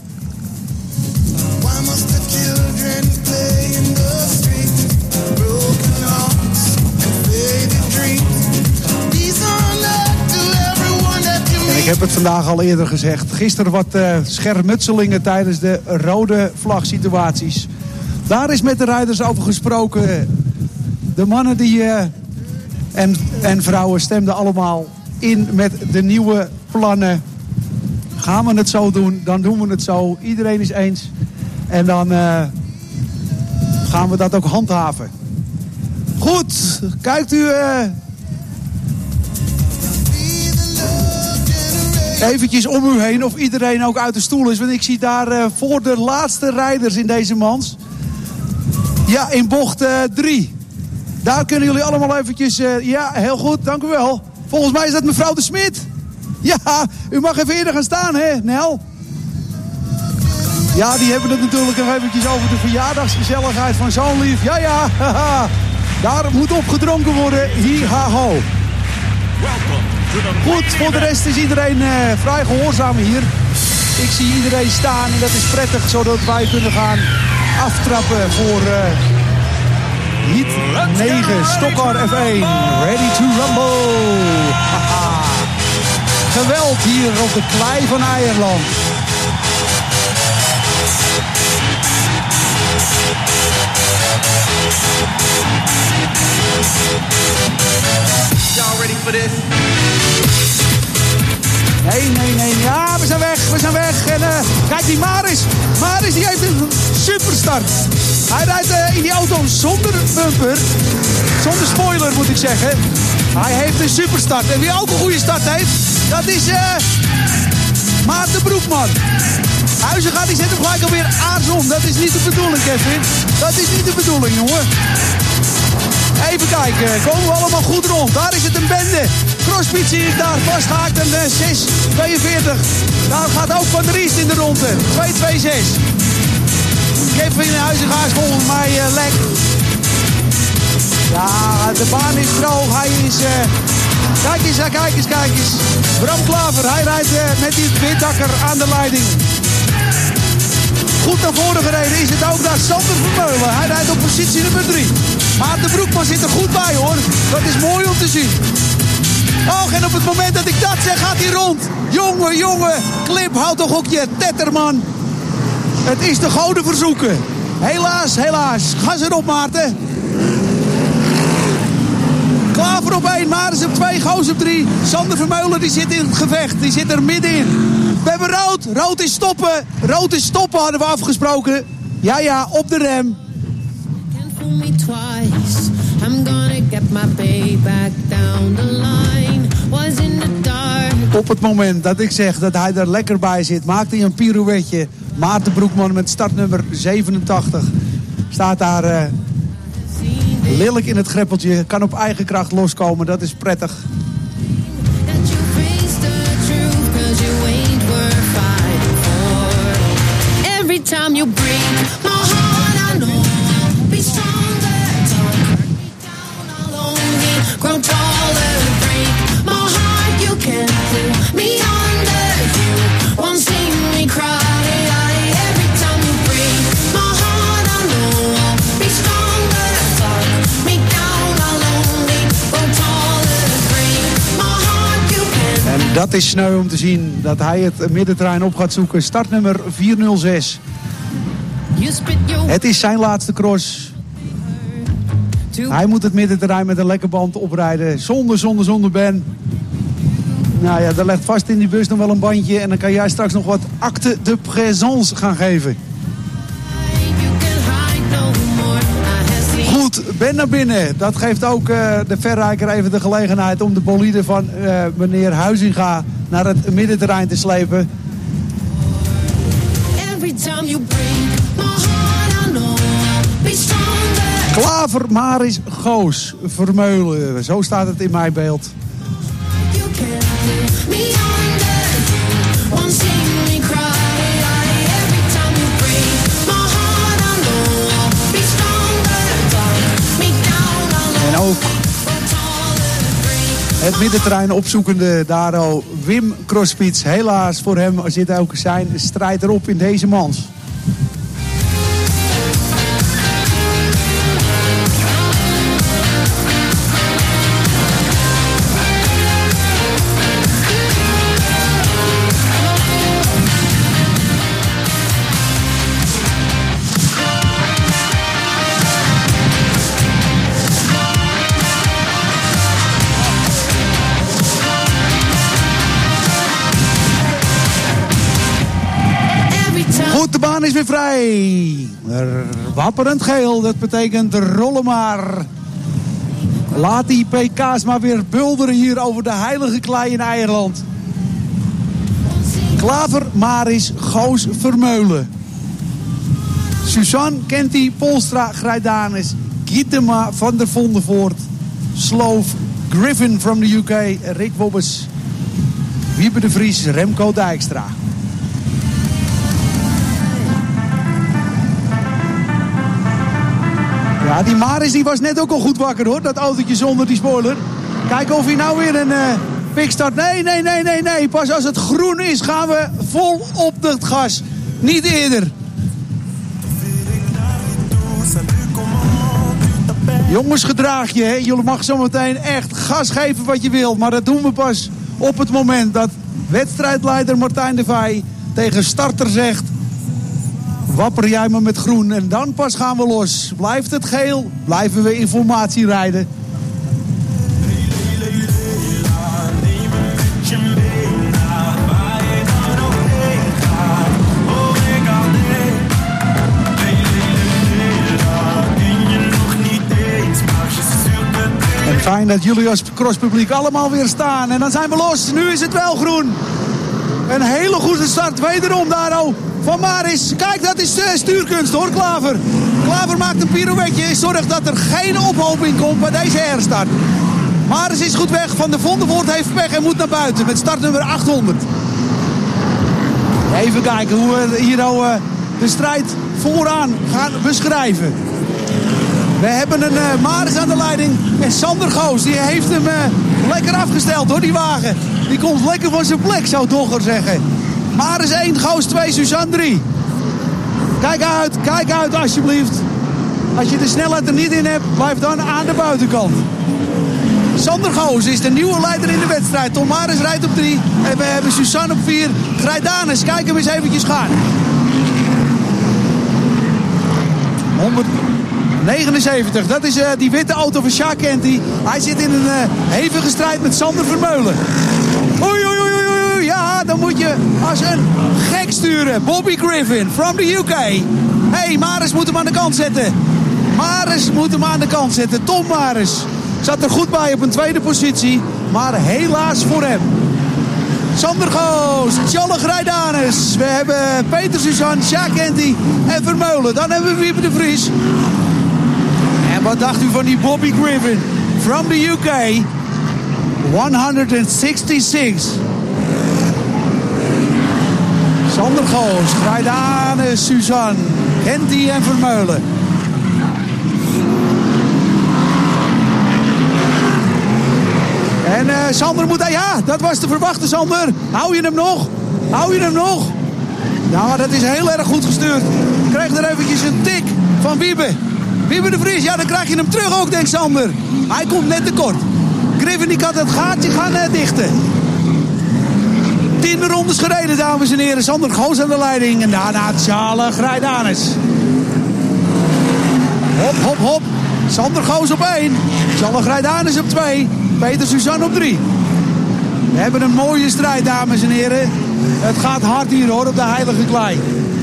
En ik heb het vandaag al eerder gezegd. Gisteren wat uh, schermutselingen tijdens de rode vlag situaties. Daar is met de rijders over gesproken. De mannen die, uh, en, en vrouwen stemden allemaal in met de nieuwe plannen. Gaan we het zo doen, dan doen we het zo. Iedereen is eens. En dan uh, gaan we dat ook handhaven. Goed, kijkt u uh, eventjes om u heen of iedereen ook uit de stoel is. Want ik zie daar uh, voor de laatste rijders in deze mans. Ja, in bocht drie. Uh, daar kunnen jullie allemaal eventjes... Uh, ja, heel goed, dank u wel. Volgens mij is dat mevrouw de Smit. Ja, u mag even eerder gaan staan, hè, Nel? Ja, die hebben het natuurlijk nog eventjes over de verjaardagsgezelligheid van zo'n lief. Ja, ja, haha. Daar moet opgedronken worden. Hi-ha-ho. Goed, voor de rest is iedereen uh, vrij gehoorzaam hier. Ik zie iedereen staan en dat is prettig, zodat wij kunnen gaan aftrappen voor uh, heat negen, Stockcar F één. Ready to rumble. Haha. Geweld hier op de klei van Eierland. Y'all ready for this? Nee, nee, nee. Ja, we zijn weg. We zijn weg. En uh, kijk, die Maris. Maris die heeft een superstart. Hij rijdt uh, in die auto zonder bumper. Zonder spoiler, moet ik zeggen. Hij heeft een superstart. En wie ook een goede start heeft, dat is uh, Maarten Broekman. Huizinga die zet hem gelijk alweer aarsom. Dat is niet de bedoeling, Kevin. Dat is niet de bedoeling, jongen. Even kijken, komen we allemaal goed rond. Daar is het een bende. Crosspeed zie ik daar vastgehaakt. En uh, zes tweeënveertig. Daar gaat ook Van der Riest in de ronde. twee twee zes. Kevin Huizinga is volgens mij uh, lek. Ja, de baan is droog. Hij is uh, Kijk eens, kijk eens, kijk eens. Bram Klaver, hij rijdt uh, met die witdakker aan de leiding. Goed naar voren gereden is het ook daar Sander Vermeulen. Hij rijdt op positie nummer drie. Maarten Broekman zit er goed bij hoor. Dat is mooi om te zien. Oh, en op het moment dat ik dat zeg, gaat hij rond. Jongen, jongen, Klip, houd toch ook je tetterman. Het is de goden verzoeken. Helaas, helaas. Gas erop, Maarten. Klaver op één, Maris op twee, Goos op drie. Sander Vermeulen die zit in het gevecht. Die zit er middenin. We hebben rood. Rood is stoppen. Rood is stoppen hadden we afgesproken. Ja, ja, op de rem. Op het moment dat ik zeg dat hij er lekker bij zit, maakt hij een pirouetje. Maarten Broekman met startnummer zevenentachtig staat daar uh, lelijk in het greppeltje. Kan op eigen kracht loskomen, dat is prettig. Every time you break my heart, I know I'll be stronger. Talk me down, I'll only grow taller. Break my heart, you can't pull me under. You won't see me cry. Every time you break my heart, I know I'll be stronger. Talk me down, I'll only grow taller. Break my heart, you can't. En dat is sneu om te zien dat hij het middenterrein op gaat zoeken. Startnummer vierhonderdzes. Het is zijn laatste cross. Hij moet het middenterrein met een lekker band oprijden. Zonder, zonder, zonder Ben. Nou ja, er legt vast in die bus nog wel een bandje. En dan kan jij straks nog wat acte de présence gaan geven. Goed, Ben naar binnen. Dat geeft ook uh, de verrijker even de gelegenheid om de bolide van uh, meneer Huizinga naar het middenterrein te slepen. Klaver, Maris, Goos, Vermeulen. Zo staat het in mijn beeld. En ook het middenterrein opzoekende Daro Wim Crosspits. Helaas voor hem zit ook zijn strijd erop in deze mans. De baan is weer vrij. Wapperend geel, dat betekent rollen maar. Laat die P K's maar weer bulderen hier over de heilige klei in Eierland. Klaver, Maris, Goos, Vermeulen. Suzanne, Kenty, Polstra, Grijdanis, Gietema, Van der Vondervoort, Sloof, Griffin from the U K, Rick Wobbes, Wiebe de Vries, Remco Dijkstra. Ja, die Maris die was net ook al goed wakker hoor, dat autootje zonder die spoiler. Kijken of hij nou weer een uh, pikstart. Nee, nee, nee, nee, nee. Pas als het groen is gaan we vol op het gas. Niet eerder. Jongens, gedraag je. Hè? Jullie mag zometeen echt gas geven wat je wilt. Maar dat doen we pas op het moment dat wedstrijdleider Martijn de Vij tegen starter zegt: wapper jij me met groen en dan pas gaan we los. Blijft het geel, blijven we informatie rijden. En fijn dat jullie als crosspubliek allemaal weer staan. En dan zijn we los. Nu is het wel groen. Een hele goede start. Wederom Daro van Maris. Kijk, dat is uh, stuurkunst hoor, Klaver. Klaver maakt een pirouetje. Zorgt dat er geen ophoping komt bij deze herstart. Maris is goed weg. Van der Vondervoort heeft pech en moet naar buiten. Met startnummer achthonderd. Even kijken hoe we hier nou uh, de strijd vooraan gaan beschrijven. We hebben een uh, Maris aan de leiding. En Sander Goos, die heeft hem uh, lekker afgesteld hoor, die wagen. Die komt lekker van zijn plek, zou Dogger zeggen. Maris één, Goos twee, Suzanne drie. Kijk uit, kijk uit alsjeblieft. Als je de snelheid er niet in hebt, blijf dan aan de buitenkant. Sander Goos is de nieuwe leider in de wedstrijd. Tom Maris rijdt op drie. En we hebben Suzanne op vier. Grijdanes, kijk hem eens eventjes gaan. honderdnegenenzeventig, dat is uh, die witte auto van Sjaak Kenty. Hij zit in een uh, hevige strijd met Sander Vermeulen. Oei, oei, oei, oei, ja, dan moet je als een gek sturen. Bobby Griffin from the U K. Hé, hey, Maris moet hem aan de kant zetten. Maris moet hem aan de kant zetten. Tom Maris zat er goed bij op een tweede positie. Maar helaas voor hem. Sander Goos, Tjalle Grijdanes. We hebben Peter Suzanne, Sjaak Kenty en Vermeulen. Dan hebben we Wiebe de Vries. En wat dacht u van die Bobby Griffin from the U K? honderdzesenzestig. Sander Goos, Grijdanes, Suzanne, Kenty en Vermeulen. En uh, Sander moet... Ja, dat was te verwachten, Sander. Hou je hem nog? Hou je hem nog? Nou, dat is heel erg goed gestuurd. Krijg er eventjes een tik van Wiebe. Wiebe de Vries, ja, dan krijg je hem terug ook, denkt Sander. Hij komt net te kort. Griffin die kan het gaatje gaan uh, dichten. Tien rondes gereden, dames en heren. Sander Goos aan de leiding. En daarna Tjalle Grijdanes. Hop, hop, hop. Sander Goos op één. Tjalle Grijdanes op twee. Peter Suzanne op drie. We hebben een mooie strijd, dames en heren. Het gaat hard hier hoor, op de heilige klei.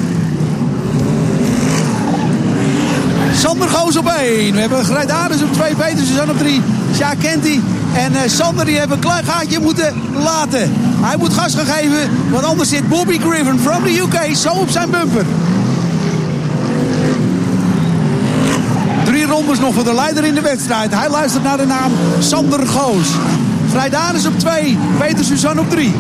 Sander Goos op één. We hebben Grijdanes op twee, Peter Suzanne op drie. Sjaak Kenty en uh, Sander die hebben een klein gaatje moeten laten. Hij moet gas gaan geven, want anders zit Bobby Griffin from the U K zo op zijn bumper. Drie rondes nog voor de leider in de wedstrijd. Hij luistert naar de naam Sander Goos. Grijdanes op twee, Peter Suzanne op drie.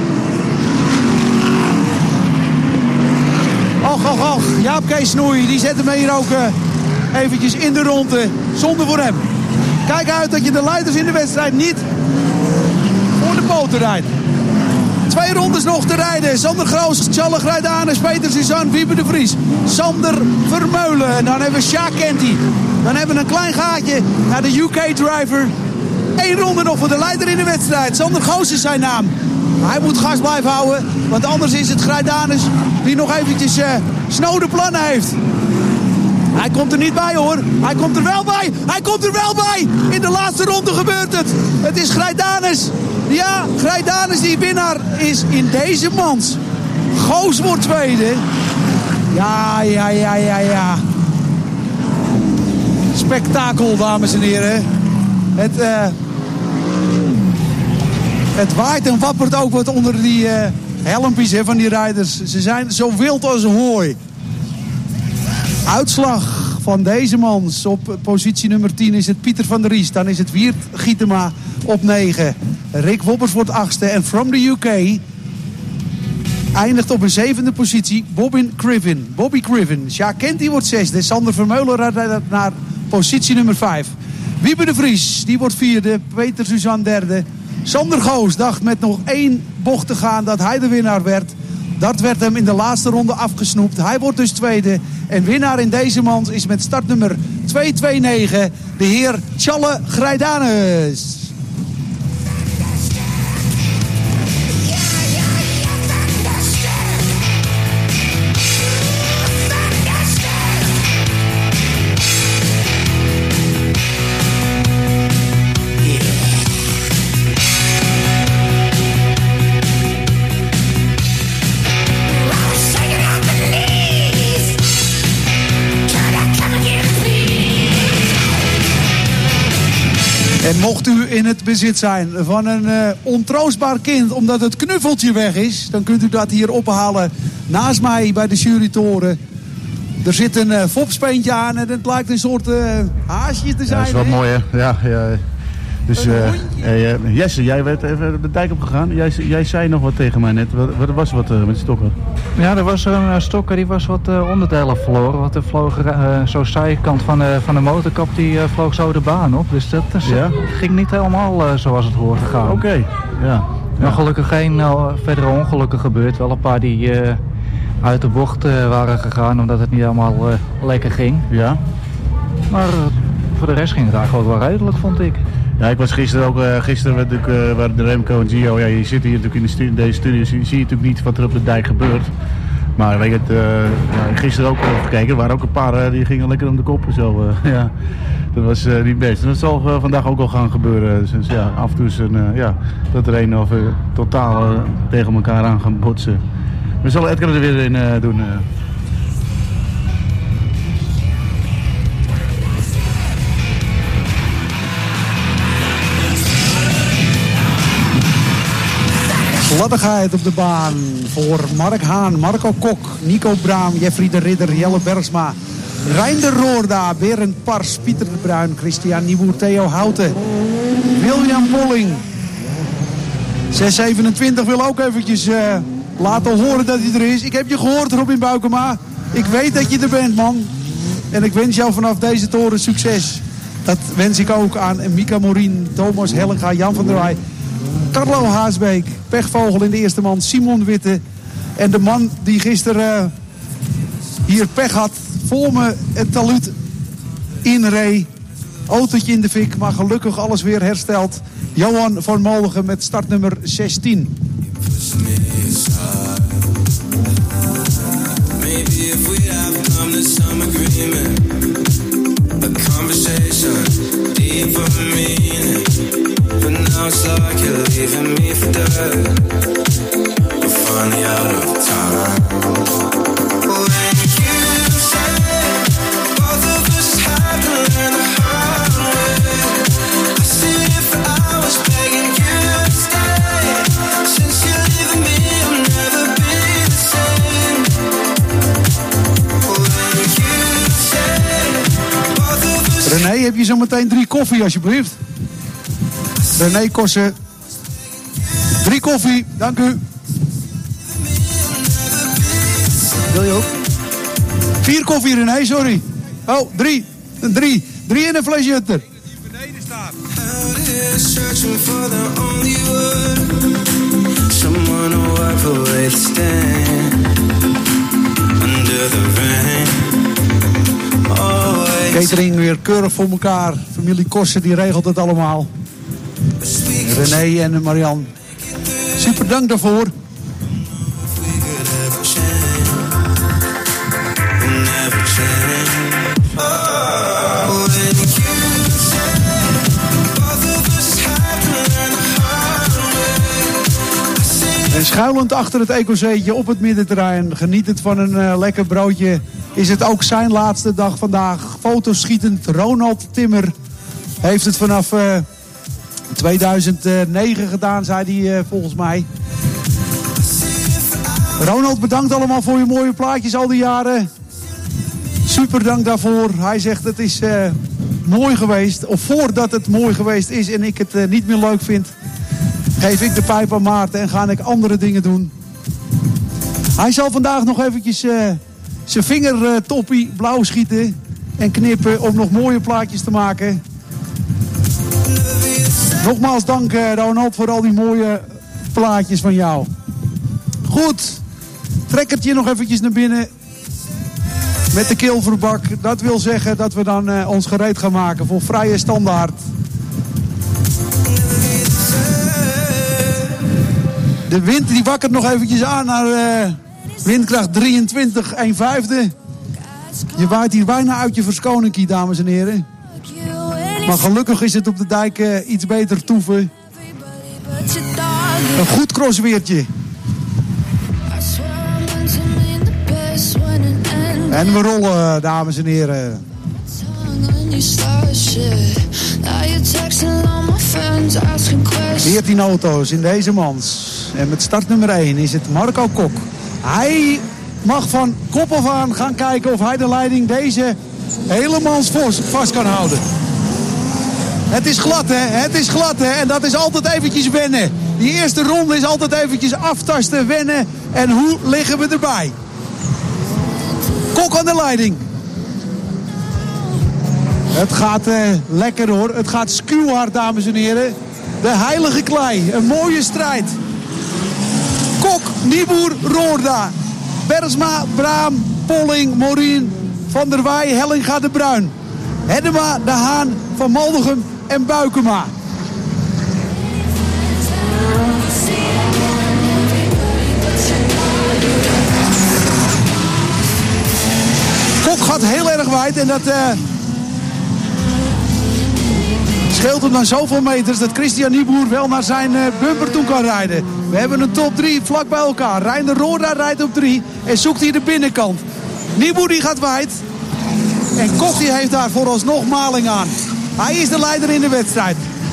Och, och, och. Jaap Kees Snoei, die zet hem hier ook uh, eventjes in de ronde. Zonde voor hem. Kijk uit dat je de leiders in de wedstrijd niet voor de poten rijdt. Twee rondes nog te rijden. Sander Goos, Tjalle Grijdanes, Peter Suzanne, Wiebe de Vries. Sander Vermeulen. En dan hebben we Sjaak Kenty. Dan hebben we een klein gaatje naar de U K-driver. Eén ronde nog voor de leider in de wedstrijd. Sander Goos is zijn naam. Hij moet gas blijven houden. Want anders is het Grijdanes die nog eventjes uh, snode plannen heeft. Hij komt er niet bij hoor. Hij komt er wel bij. Hij komt er wel bij. In de laatste ronde gebeurt het. Het is Grijdanes. Ja, Grijdanes die winnaar is in deze mans. Goos wordt tweede. Ja, ja, ja, ja, ja. Spektakel, dames en heren. Het, uh, het waait en wappert ook wat onder die uh, helmpjes hè, van die rijders. Ze zijn zo wild als hooi. Uitslag van deze mans. Op positie nummer tien is het Pieter van der Ries. Dan is het Wiert Gietema op negen. Rick Wobbers wordt achtste. En from the U K eindigt op een zevende positie Bobby Griffin. Bobby Griffin. Sjaak Kenty wordt zesde. Sander Vermeulen rijdt naar positie nummer vijf. Wiebe de Vries, die wordt vierde. Peter Suzanne derde. Sander Goos dacht met nog één bocht te gaan dat hij de winnaar werd. Dat werd hem in de laatste ronde afgesnoept. Hij wordt dus tweede. En winnaar in deze mans is met startnummer tweehonderdnegen de heer Tjalle Grijdanes. En mocht u in het bezit zijn van een uh, ontroostbaar kind omdat het knuffeltje weg is, dan kunt u dat hier ophalen naast mij bij de jurytoren. Er zit een uh, fopspeentje aan en het lijkt een soort uh, haasje te zijn. Ja, dat is wel hè? mooi hè. Ja, ja. Dus uh, hey, uh, Jesse, jij werd even de dijk opgegaan. Jij, jij zei nog wat tegen mij net. Wat, er was wat uh, met de stokker. Ja, er was een uh, stokker die was wat uh, onderdelen verloren. Want er vloog uh, zo'n zijkant van, uh, van de motorkap die uh, vloog zo de baan op. Dus dat is, ja? ging niet helemaal uh, zoals het hoort gegaan. Oké, okay. ja. Maar gelukkig geen uh, verdere ongelukken gebeurd. Wel een paar die uh, uit de bocht uh, waren gegaan omdat het niet helemaal uh, lekker ging. Ja. Maar uh, voor de rest ging het eigenlijk ook wel redelijk, vond ik. Ja, ik was gisteren ook, uh, gisteren werd ik, uh, waren de Remco en Gio, ja, je zit hier natuurlijk in de stu- deze studio, zie, zie je natuurlijk niet wat er op de dijk gebeurt. Maar weet je het, uh, ja, gisteren ook uh, gekeken, er waren ook een paar uh, die gingen lekker om de kop en zo. Uh, ja, dat was uh, niet best. En dat zal uh, vandaag ook al gaan gebeuren. Dus, dus ja, af en toe is een, uh, ja, dat er een of uh, totaal uh, tegen elkaar aan gaan botsen. We zullen Edgar er weer in uh, doen. Uh. Gladdigheid op de baan voor Mark Haan, Marco Kok, Nico Braam, Jeffrey de Ridder, Jelle Bergsma, Reinder Roorda, Berend Pars, Pieter de Bruin, Christian Nieuwoer, Theo Houten, William Polling. zes zevenentwintig wil ook eventjes uh, laten horen dat hij er is. Ik heb je gehoord, Robin Buikema. Ik weet dat je er bent, man. En ik wens jou vanaf deze toren succes. Dat wens ik ook aan Mika Morien, Thomas Hellega, Jan van der Waai, Carlo Haasbeek, pechvogel in de eerste man, Simon Witte. En de man die gisteren uh, hier pech had, voor me het talud inreed. Autootje in de fik, maar gelukkig alles weer hersteld. Johan van Molgen met startnummer zestien. Maybe if we have come to some agreement, a conversation deeper meaning. But now it's like you're leaving me for dead. We're finally out of time. When you say both of us have to learn the hard way, I sit here for hours begging you to stay. Since you're leaving me, I'll never be the same. When you say both of us. René, heb je zo meteen drie koffie alsjeblieft? René Kossen. Drie koffie, dank u. Wil je ook? Vier koffie, René, sorry. Oh, drie. Drie. Drie in een flesje Hutter. Die beneden staat. Catering weer keurig voor elkaar. Familie Kossen, die regelt het allemaal. René en Marianne. Super dank daarvoor. En schuilend achter het ecozeetje op het middenterrein, geniet het van een uh, lekker broodje, is het ook zijn laatste dag vandaag. Fotoschietend Ronald Timmer heeft het vanaf uh, tweeduizend negen gedaan, zei hij uh, volgens mij. Ronald, bedankt allemaal voor je mooie plaatjes al die jaren. Super dank daarvoor. Hij zegt het is uh, mooi geweest. Of voordat het mooi geweest is en ik het uh, niet meer leuk vind, geef ik de pijp aan Maarten en ga ik andere dingen doen. Hij zal vandaag nog eventjes uh, zijn vingertoppie uh, blauw schieten en knippen om nog mooie plaatjes te maken. Nogmaals dank uh, Ronald voor al die mooie plaatjes van jou. Goed, trekkertje nog eventjes naar binnen met de kilverbak. Dat wil zeggen dat we dan uh, ons gereed gaan maken voor vrije standaard. De wind die wakkert nog eventjes aan naar uh, windkracht drieëntwintig, een vijfde. Je waait hier bijna uit je verschoninkie, dames en heren. Maar gelukkig is het op de dijk uh, iets beter toeven. Een goed crossweertje. En we rollen, dames en heren. veertien auto's in deze mans. En met startnummer één is het Marco Kok. Hij mag van kop af aan gaan kijken of hij de leiding deze hele mans vast kan houden. Het is glad, hè? Het is glad, hè? En dat is altijd eventjes wennen. Die eerste ronde is altijd eventjes aftasten, wennen. En hoe liggen we erbij? Kok aan de leiding. Het gaat uh, lekker hoor. Het gaat skuwhard, dames en heren. De heilige klei. Een mooie strijd. Kok, Nieboer, Roorda. Bergsma, Braam, Polling, Morien, Van der Waai, Hellinga, De Bruin. Heddema, De Haan, Van Maldegem en Buikema. Kok gaat heel erg wijd en dat uh, scheelt hem dan zoveel meters dat Christian Nieboer wel naar zijn uh, bumper toe kan rijden. We hebben een top drie vlak bij elkaar. Reinder Roorda rijdt op drie en zoekt hier de binnenkant. Nieboer die gaat wijd. En Kok die heeft daar vooralsnog maling aan. Hij is de leider in de wedstrijd.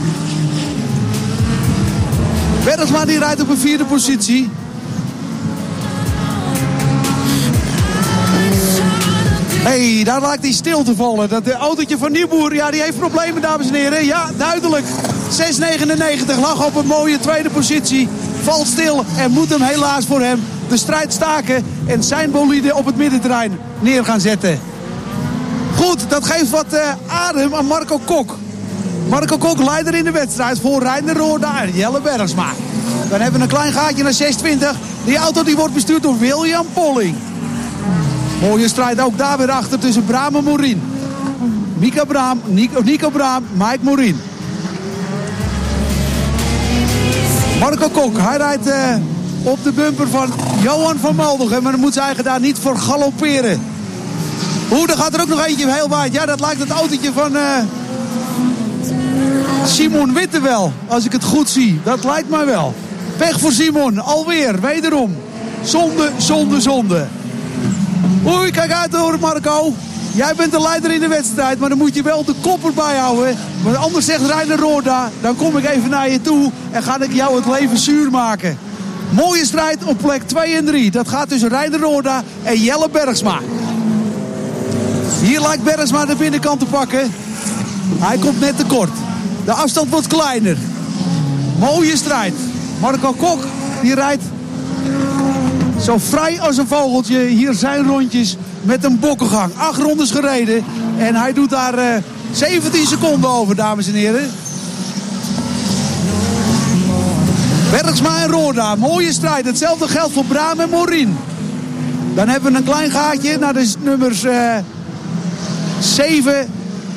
Bergsma die rijdt op een vierde positie. Hé, hey, daar lijkt hij stil te vallen. Dat de autootje van Nieboer, ja, die heeft problemen, dames en heren. Ja, duidelijk. zes negenennegentig lag op een mooie tweede positie. Valt stil en moet hem helaas voor hem de strijd staken en zijn bolide op het middenterrein neer gaan zetten. Goed, dat geeft wat uh, adem aan Marco Kok. Marco Kok leider in de wedstrijd voor Reinder Roorda en Jelle Bergsma. Dan hebben we een klein gaatje naar zestwintig. Die auto die wordt bestuurd door William Polling. Mooie strijd ook daar weer achter tussen Braam en Morien. Mika Braam, Nico, Nico Braam, Mike Morien. Marco Kok, hij rijdt uh, op de bumper van Johan van Maldegem. Maar dan moet ze eigenlijk daar niet voor galopperen. Hoe, er gaat er ook nog eentje heel wijd. Ja, dat lijkt het autootje van uh, Simon Witte wel. Als ik het goed zie. Dat lijkt mij wel. Pech voor Simon. Alweer. Wederom. Zonde, zonde, zonde. Oei, kijk uit hoor Marco. Jij bent de leider in de wedstrijd. Maar dan moet je wel de kop erbij houden. Want anders zegt Reinder Roorda. Dan kom ik even naar je toe. En ga ik jou het leven zuur maken. Mooie strijd op plek twee en drie. Dat gaat tussen Reinder Roorda en Jelle Bergsma. Hier lijkt Bergsma de binnenkant te pakken. Hij komt net tekort. De afstand wordt kleiner. Mooie strijd. Marco Kok die rijdt zo vrij als een vogeltje. Hier zijn rondjes met een bokkengang. Acht rondes gereden. En hij doet daar uh, zeventien seconden over, dames en heren. Bergsma en Roorda. Mooie strijd. Hetzelfde geldt voor Braam en Morien. Dan hebben we een klein gaatje naar de nummers Uh, zeven.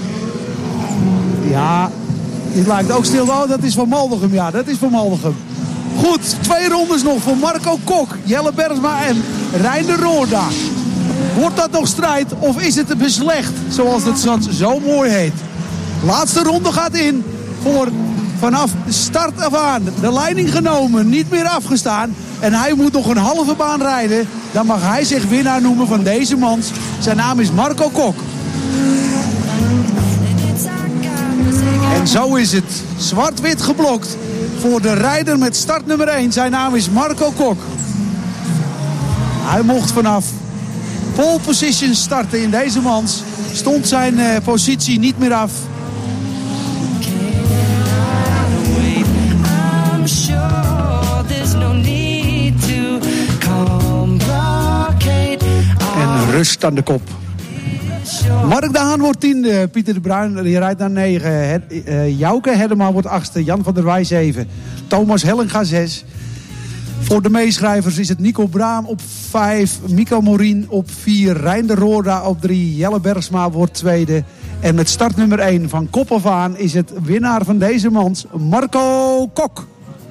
Ja, dit lijkt ook stil. Oh, dat is van Maldegem. Ja, dat is van Maldegem. Goed, twee rondes nog voor Marco Kok, Jelle Bergsma en Reinder Roorda. Wordt dat nog strijd of is het beslecht, zoals het zo mooi heet? Laatste ronde gaat in voor vanaf start af aan. De leiding genomen, niet meer afgestaan. En hij moet nog een halve baan rijden. Dan mag hij zich winnaar noemen van deze mans. Zijn naam is Marco Kok. En zo is het. Zwart-wit geblokt voor de rijder met start nummer één. Zijn naam is Marco Kok. Hij mocht vanaf pole position starten in deze mans. Stond zijn uh, positie niet meer af. En rust aan de kop. Mark de Haan wordt tiende, Pieter de Bruin die rijdt naar negen. Het, uh, Jouke Heddema wordt achtste, Jan van der Waai zeven. Thomas Hellinga zes. Voor de meeschrijvers is het Nico Braam op vijf, Mico Morien op vier, Reinder Roorda op drie, Jelle Bergsma wordt tweede. En met start nummer één van kop af aan is het winnaar van deze mans Marco Kok.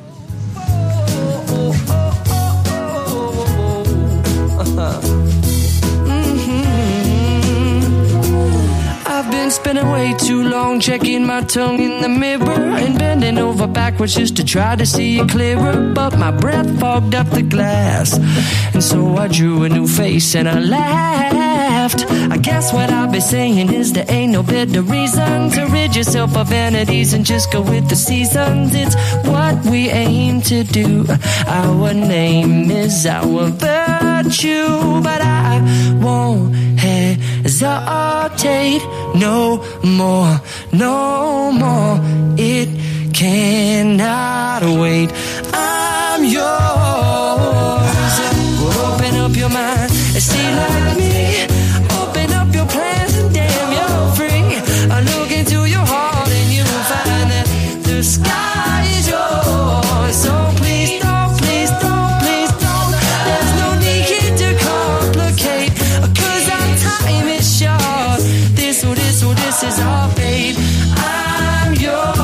I've been spending way too long checking my tongue in the mirror and bending over backwards just to try to see it clearer. But my breath fogged up the glass, and so I drew a new face and I laughed. I guess what I'll be saying is there ain't no better reason to rid yourself of vanities and just go with the seasons. It's what we aim to do. Our name is our virtue, but I won't hesitate hesitate no more, no more. It cannot wait. I'm yours. Open up your mind and see like me. Open up your plans and damn, you're free. I look into your heart and you'll find that the sky is yours. So please don't, please don't, please don't. There's no need to complicate, 'cause our time is short. This or this or this is our fate. I'm yours.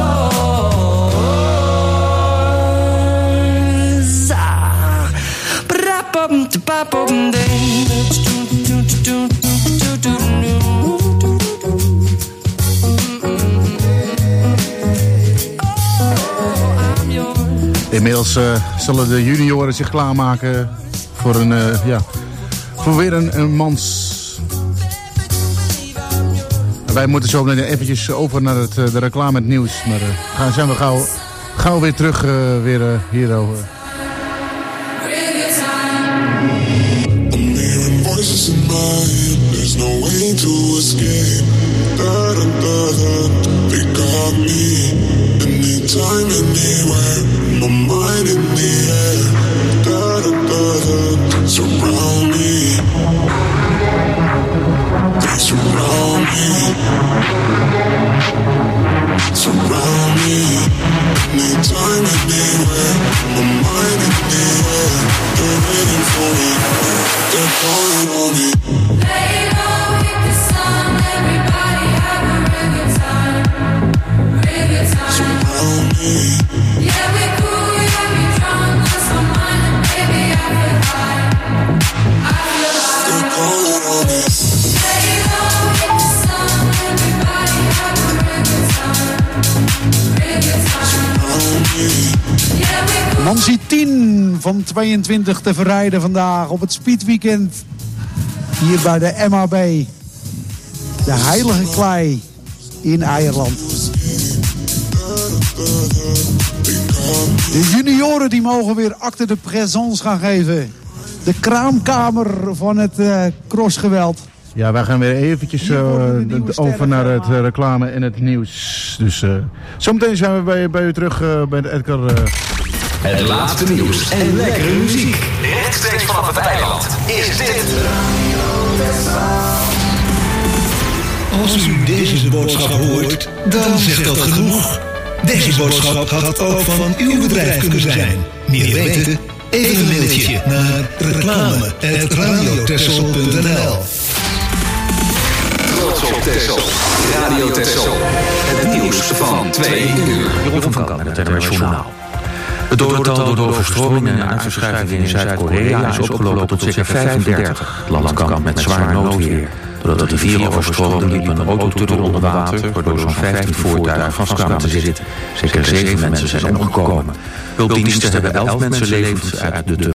Ah, ba-da-bum, da-ba-bum, ding. Inmiddels uh, zullen de junioren zich klaarmaken voor, een, uh, ja, voor weer een, een mans. Wij moeten zo meteen eventjes over naar het, de reclame, het nieuws. Maar uh, gaan, zijn we gauw, gauw weer terug uh, weer, uh, hierover. Voices in my head, there's no way to escape. Da da da da, they got me. Anytime, anywhere, my mind in the air. Da da da da, surround me. They surround me. Surround me. Anytime, anywhere, my mind in the air. They're waiting for me. They're calling on me. Lay low with the sun, everybody have a real good time. Real good time. Surround me. Yeah, we cool, yeah, we drunk, lost my mind, and baby, I feel high. I feel high. They're calling on me. Lay low with the sun, everybody have a real good time. Real good time. Surround me. Yeah, we cool. Nancy tien van tweeëntwintig te verrijden vandaag op het speedweekend. Hier bij de M A B. De Heilige Klei in Eierland. De junioren die mogen weer acte de présence gaan geven. De kraamkamer van het uh, crossgeweld. Ja, wij gaan weer eventjes uh, over naar het uh, reclame en het nieuws. Dus uh, zometeen zijn we bij, bij u terug uh, bij de Edgar. Uh... Het laatste nieuws en lekkere muziek. Rechtstreeks vanaf het eiland is dit. Als u deze boodschap hoort, dan zegt dat genoeg. Deze boodschap had ook van uw bedrijf kunnen zijn. Meer weten? Even een mailtje naar reclame at radiotessel punt n l. Trots op Texel. Radio Texel. Het nieuws van twee uur. Jeroen van Kamp met het N O S Journaal. Het dodental door de overstromingen en uitverschuivingen in Zuid-Korea is opgelopen tot zeker vijfendertig. Het land kampt met zwaar noodweer. Doordat de rivier overstroomde liep een autotunnel onder water, waardoor zo'n vijftien voertuigen vast kwamen te zitten. Zeker zeven mensen zijn omgekomen. Hulpdiensten hebben elf mensen levend uit de